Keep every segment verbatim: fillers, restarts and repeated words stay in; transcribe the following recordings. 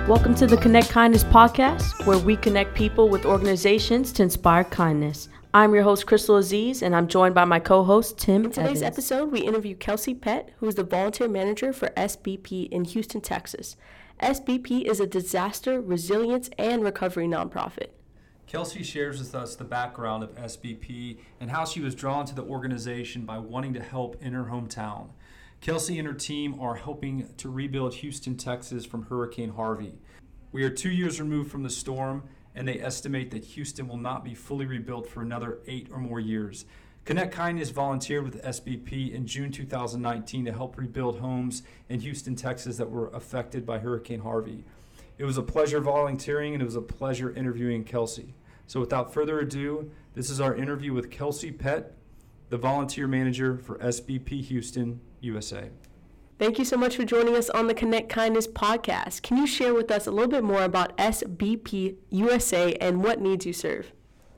Welcome to the Connect Kindness podcast, where we connect people with organizations to inspire kindness. I'm your host, Crystal Aziz, and I'm joined by my co-host, Tim In today's Evans. episode, we interview Kelsey Pett, who is the volunteer manager for S B P in Houston, Texas. S B P is a disaster, resilience, and recovery nonprofit. Kelsey shares with us the background of S B P and how she was drawn to the organization by wanting to help in her hometown. Kelsey and her team are helping to rebuild Houston, Texas from Hurricane Harvey. We are two years removed from the storm, and they estimate that Houston will not be fully rebuilt for another eight or more years. Connect Kindness volunteered with S B P in June two thousand nineteen to help rebuild homes in Houston, Texas that were affected by Hurricane Harvey. It was a pleasure volunteering, and it was a pleasure interviewing Kelsey. So without further ado, this is our interview with Kelsey Pett, the volunteer manager for S B P Houston, U S A. Thank you so much for joining us on the Connect Kindness podcast. Can you share with us a little bit more about S B P U S A and what needs you serve?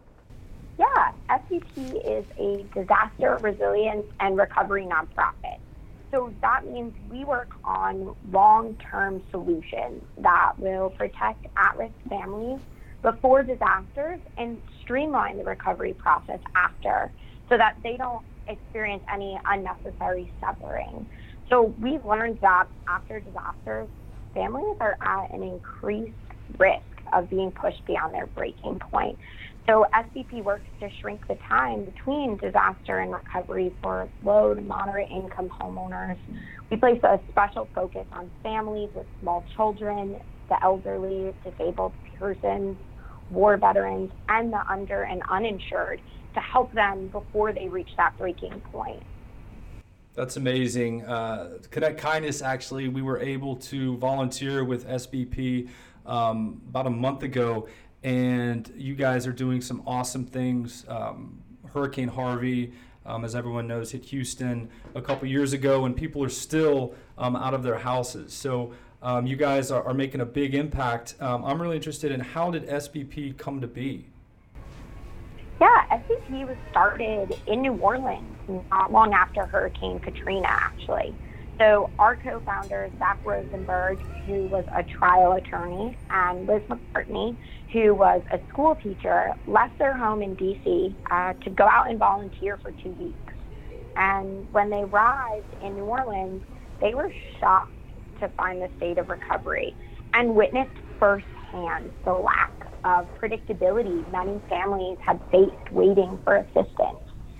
Yeah, S B P is a disaster resilience and recovery nonprofit. So that means we work on long-term solutions that will protect at-risk families before disasters and streamline the recovery process after, so that they don't experience any unnecessary suffering. So we've learned that after disasters, families are at an increased risk of being pushed beyond their breaking point. So S B P works to shrink the time between disaster and recovery for low to moderate income homeowners. We place a special focus on families with small children, the elderly, disabled persons, war veterans, and the under and uninsured to help them before they reach that breaking point. That's amazing. Uh, Connect Kindness, actually, we were able to volunteer with S B P um, about a month ago, and you guys are doing some awesome things. Um, Hurricane Harvey, um, as everyone knows, hit Houston a couple years ago, and people are still um, out of their houses. So um, you guys are, are making a big impact. Um, I'm really interested in, how did S B P come to be? Yeah, S B P was started in New Orleans not long after Hurricane Katrina, actually. So our co-founders, Zach Rosenberg, who was a trial attorney, and Liz McCartney, who was a school teacher, left their home in D C uh, to go out and volunteer for two weeks. And when they arrived in New Orleans, they were shocked to find the state of recovery and witnessed firsthand the lack of predictability many families had faced waiting for assistance.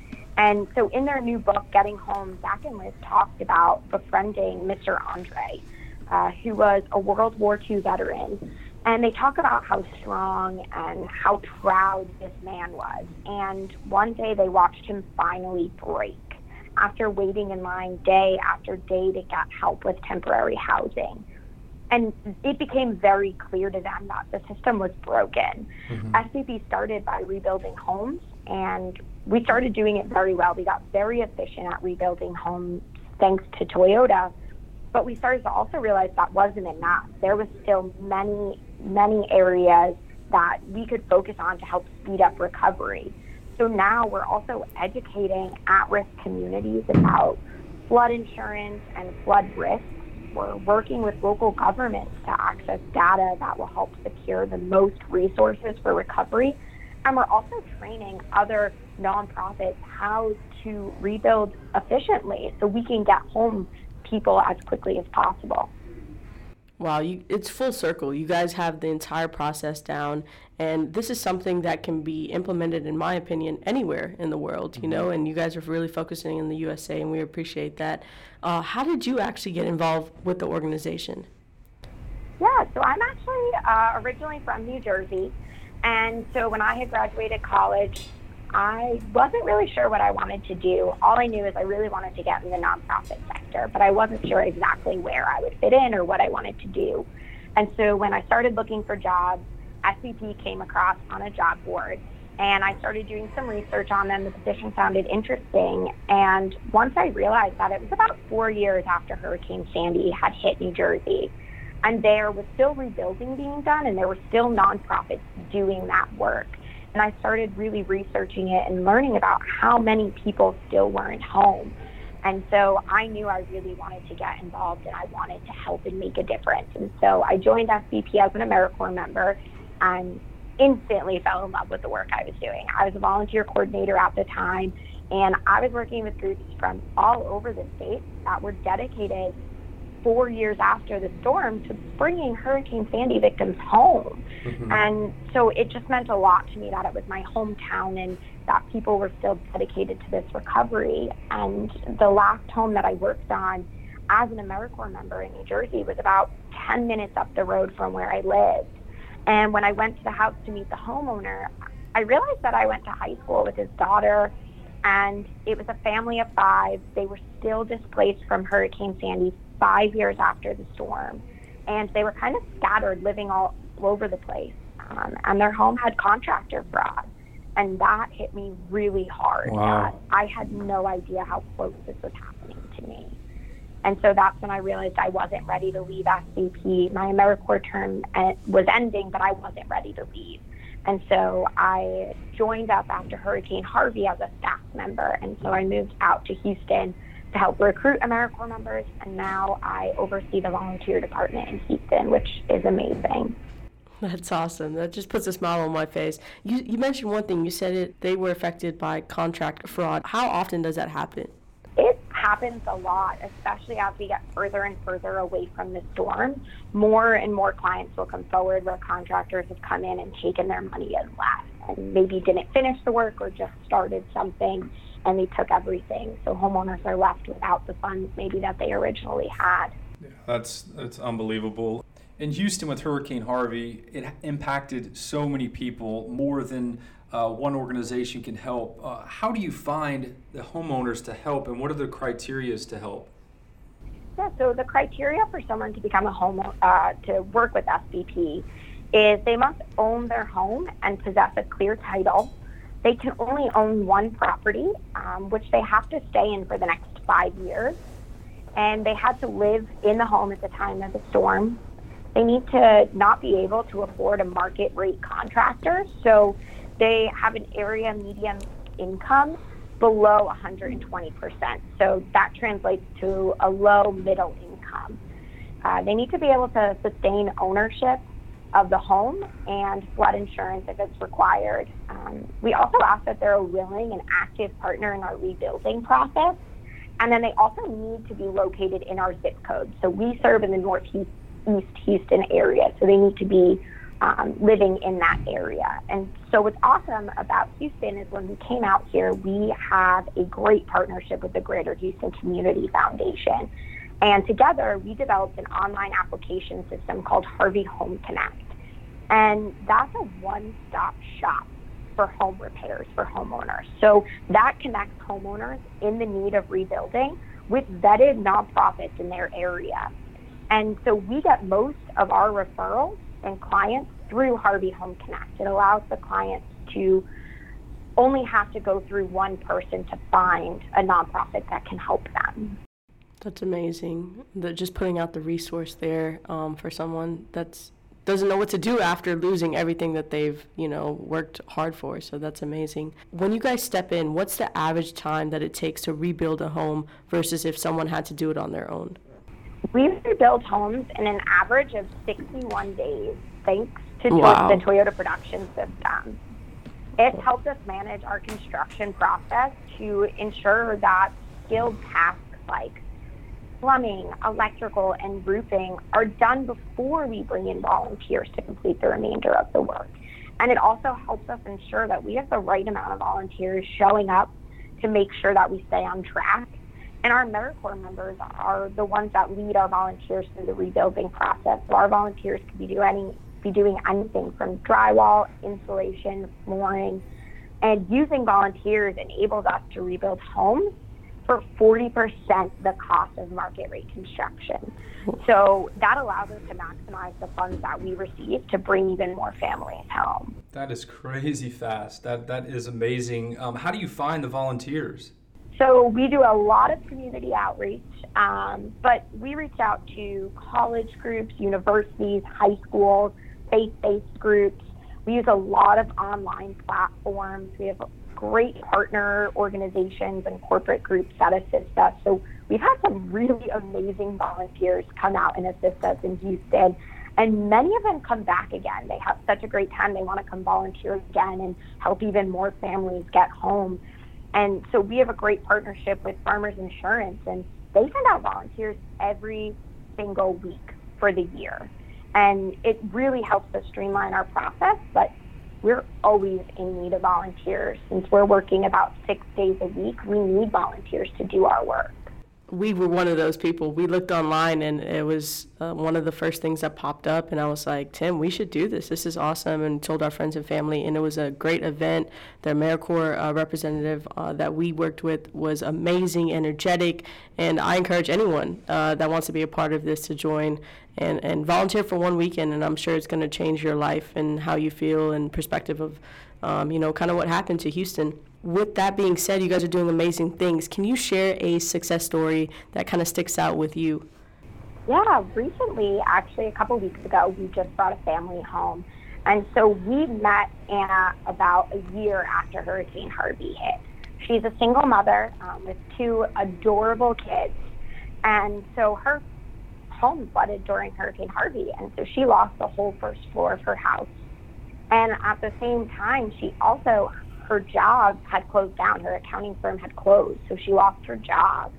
And so in their new book, Getting Home, Zach and Liz talked about befriending Mister Andre, uh, who was a World War Two veteran. And they talk about how strong and how proud this man was. And one day they watched him finally break after waiting in line day after day to get help with temporary housing. And it became very clear to them that the system was broken. Mm-hmm. S B P started by rebuilding homes, and we started doing it very well. We got very efficient at rebuilding homes thanks to Toyota, but we started to also realize that wasn't enough. There was still many, many areas that we could focus on to help speed up recovery. So now we're also educating at-risk communities about flood insurance and flood risks. We're working with local governments to access data that will help secure the most resources for recovery. And we're also training other nonprofits how to rebuild efficiently so we can get home people as quickly as possible. Wow, you, it's full circle. You guys have the entire process down, and this is something that can be implemented, in my opinion, anywhere in the world, you know, and you guys are really focusing in the U S A, and we appreciate that. Uh, how did you actually get involved with the organization? Yeah, so I'm actually uh, originally from New Jersey, and so when I had graduated college, I wasn't really sure what I wanted to do. All I knew is I really wanted to get in the nonprofit sector, but I wasn't sure exactly where I would fit in or what I wanted to do. And so when I started looking for jobs, S B P came across on a job board, and I started doing some research on them. The position sounded interesting, and once I realized that it was about four years after Hurricane Sandy had hit New Jersey, and there was still rebuilding being done, and there were still nonprofits doing that work. And I started really researching it and learning about how many people still weren't home. And so I knew I really wanted to get involved and I wanted to help and make a difference. And so I joined S B P as an AmeriCorps member and instantly fell in love with the work I was doing. I was a volunteer coordinator at the time, and I was working with groups from all over the state that were dedicated four years after the storm to bringing Hurricane Sandy victims home. Mm-hmm. And so it just meant a lot to me that it was my hometown and that people were still dedicated to this recovery. And the last home that I worked on as an AmeriCorps member in New Jersey was about ten minutes up the road from where I lived. And when I went to the house to meet the homeowner, I realized that I went to high school with his daughter, and it was a family of five. They were still displaced from Hurricane Sandy five years after the storm, and they were kind of scattered, living all over the place. Um, and their home had contractor fraud, and that hit me really hard. Wow. Uh, I had no idea how close this was happening to me. And so that's when I realized I wasn't ready to leave S B P. My AmeriCorps term was ending, but I wasn't ready to leave. And so I joined up after Hurricane Harvey as a staff member. And so I moved out to Houston to help recruit AmeriCorps members. And now I oversee the volunteer department in Houston, which is amazing. That's awesome. That just puts a smile on my face. You, you mentioned one thing. You said it, they were affected by contract fraud. How often does that happen? It happens a lot, especially as we get further and further away from the storm. More and more clients will come forward where contractors have come in and taken their money and left, and maybe didn't finish the work or just started something and they took everything. So homeowners are left without the funds maybe that they originally had. Yeah, that's that's unbelievable. In Houston with Hurricane Harvey, it impacted so many people, more than uh, one organization can help. Uh, how do you find the homeowners to help, and what are the criteria to help? Yeah, so the criteria for someone to become a home, uh, to work with S B P is they must own their home and possess a clear title. They can only own one property, um, which they have to stay in for the next five years. And they had to live in the home at the time of the storm. They need to not be able to afford a market rate contractor. So they have an area median income below one hundred twenty percent. So that translates to a low middle income. Uh, they need to be able to sustain ownership of the home and flood insurance if it's required. Um, we also ask that they're a willing and active partner in our rebuilding process. And then they also need to be located in our zip code. So we serve in the Northeast East Houston area, so they need to be um, living in that area. And so what's awesome about Houston is when we came out here, we have a great partnership with the Greater Houston Community Foundation. And together, we developed an online application system called Harvey Home Connect. And that's a one-stop shop for home repairs for homeowners. So that connects homeowners in the need of rebuilding with vetted nonprofits in their area. And so we get most of our referrals and clients through Harvey Home Connect. It allows the clients to only have to go through one person to find a nonprofit that can help them. That's amazing. The, just putting out the resource there um, for someone that's doesn't know what to do after losing everything that they've, you know, worked hard for. So that's amazing. When you guys step in, what's the average time that it takes to rebuild a home versus if someone had to do it on their own? We rebuild homes in an average of sixty-one days, thanks to Wow. the Toyota Production System. It helps us manage our construction process to ensure that skilled tasks like plumbing, electrical, and roofing are done before we bring in volunteers to complete the remainder of the work. And it also helps us ensure that we have the right amount of volunteers showing up to make sure that we stay on track. And our AmeriCorps members are the ones that lead our volunteers through the rebuilding process. So our volunteers could be, do any, be doing anything from drywall, insulation, flooring, and using volunteers enables us to rebuild homes for forty percent the cost of market rate construction. So that allows us to maximize the funds that we receive to bring even more families home. That is crazy fast. That That is amazing. Um, how do you find the volunteers? So we do a lot of community outreach, um, but we reach out to college groups, universities, high schools, faith-based groups. We use a lot of online platforms. We have great partner organizations and corporate groups that assist us. So we've had some really amazing volunteers come out and assist us in Houston. And many of them come back again. They have such a great time. They want to come volunteer again and help even more families get home. And so we have a great partnership with Farmers Insurance, and they send out volunteers every single week for the year. And it really helps us streamline our process, but we're always in need of volunteers. Since we're working about six days a week, we need volunteers to do our work. We were one of those people. We looked online, and it was uh, one of the first things that popped up, and I was like, Tim, we should do this. This is awesome, and told our friends and family, and it was a great event. The AmeriCorps uh, representative uh, that we worked with was amazing, energetic, and I encourage anyone uh, that wants to be a part of this to join and, and volunteer for one weekend, and I'm sure it's going to change your life and how you feel and perspective of, um, you know, kind of what happened to Houston. With that being said, you guys are doing amazing things. Can you share a success story that kind of sticks out with you? Yeah, recently, actually a couple weeks ago, we just brought a family home. And so we met Anna about a year after Hurricane Harvey hit. She's a single mother um, with two adorable kids. And so her home flooded during Hurricane Harvey, and so she lost the whole first floor of her house. And at the same time, she also her job had closed down. Her accounting firm had closed, so she lost her job.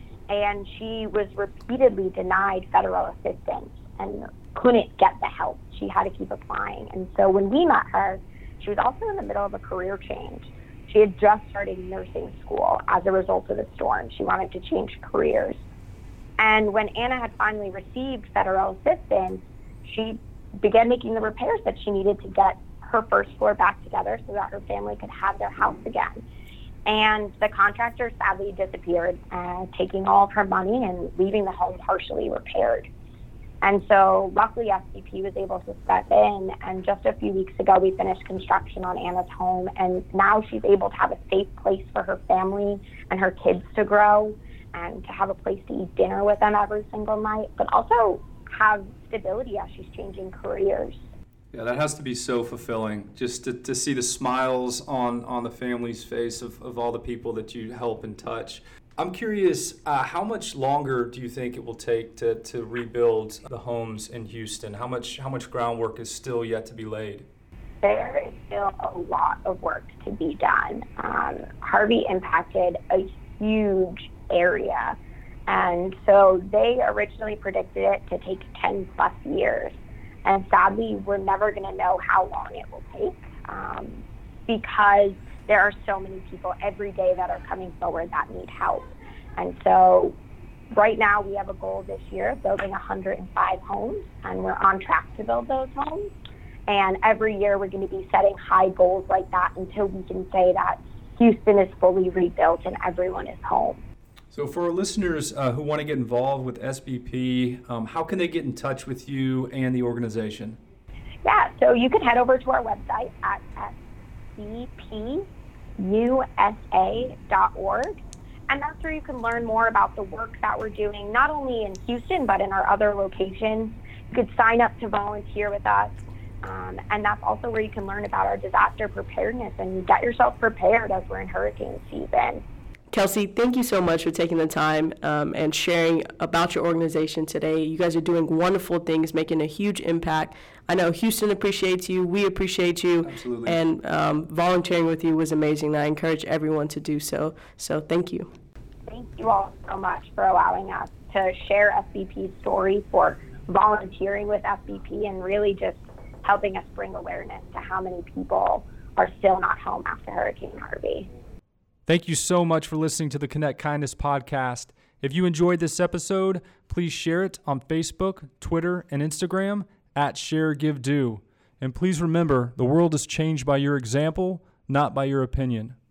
And she was repeatedly denied federal assistance and couldn't get the help. She had to keep applying. And so when we met her, she was also in the middle of a career change. She had just started nursing school as a result of the storm. She wanted to change careers. And when Anna had finally received federal assistance, she began making the repairs that she needed to get her first floor back together so that her family could have their house again. And the contractor sadly disappeared, uh, taking all of her money and leaving the home partially repaired. And so luckily S B P was able to step in, and just a few weeks ago we finished construction on Anna's home, and now she's able to have a safe place for her family and her kids to grow and to have a place to eat dinner with them every single night, but also have stability as she's changing careers. Yeah, that has to be so fulfilling, just to, to see the smiles on, on the family's face of, of all the people that you help and touch. I'm curious, uh, how much longer do you think it will take to, to rebuild the homes in Houston? How much how much groundwork is still yet to be laid? There is still a lot of work to be done. Um, Harvey impacted a huge area, and so they originally predicted it to take ten plus years. And sadly, we're never going to know how long it will take um, because there are so many people every day that are coming forward that need help. And so right now we have a goal this year of building one hundred five homes, and we're on track to build those homes. And every year we're going to be setting high goals like that until we can say that Houston is fully rebuilt and everyone is home. So for our listeners uh, who want to get involved with S B P, um, how can they get in touch with you and the organization? Yeah, so you can head over to our website at S B P U S A dot org, and that's where you can learn more about the work that we're doing, not only in Houston, but in our other locations. You could sign up to volunteer with us, um, and that's also where you can learn about our disaster preparedness and get yourself prepared as we're in hurricane season. Kelsey, thank you so much for taking the time um, and sharing about your organization today. You guys are doing wonderful things, making a huge impact. I know Houston appreciates you. We appreciate you. Absolutely. And um, volunteering with you was amazing. I encourage everyone to do so. So thank you. Thank you all so much for allowing us to share S B P's story, for volunteering with S B P, and really just helping us bring awareness to how many people are still not home after Hurricane Harvey. Thank you so much for listening to the Connect Kindness podcast. If you enjoyed this episode, please share it on Facebook, Twitter, and Instagram at Share Give Do. And please remember, the world is changed by your example, not by your opinion.